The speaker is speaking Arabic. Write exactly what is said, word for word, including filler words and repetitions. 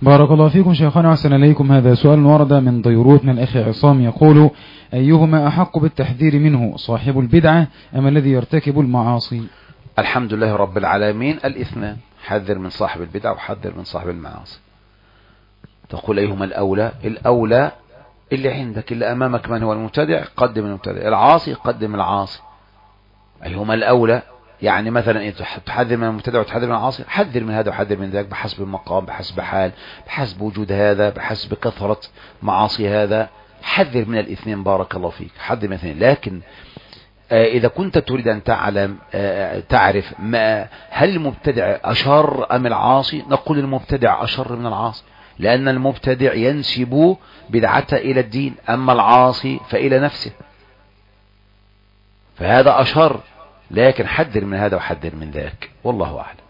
بارك الله فيكم شيخنا وأحسن إليكم. هذا سؤال ورد من بيروت من الأخ عصام يقول: أيهما أحق بالتحذير منه، صاحب البدعة أم الذي يرتكب المعاصي؟ الحمد لله رب العالمين، الاثنان، حذر من صاحب البدعة وحذر من صاحب المعاصي. تقول أيهما الأولى؟ الأولى اللي عندك، اللي أمامك من هو المبتدع قدم المبتدع، العاصي قدم العاصي. أيهما الأولى؟ يعني مثلا تحذر من المبتدع وتحذر من العاصي، حذر من هذا وحذر من ذاك بحسب المقام، بحسب حال، بحسب وجود هذا، بحسب كثرة معاصي هذا. حذر من الاثنين بارك الله فيك، حذر من الاثنين. لكن إذا كنت تريد أن تعلم تعرف ما هل المبتدع أشر أم العاصي، نقول المبتدع أشر من العاصي، لأن المبتدع ينسب بدعته إلى الدين، أما العاصي فإلى نفسه، فهذا أشر. لكن حذر من هذا وحذر من ذاك، والله أعلم.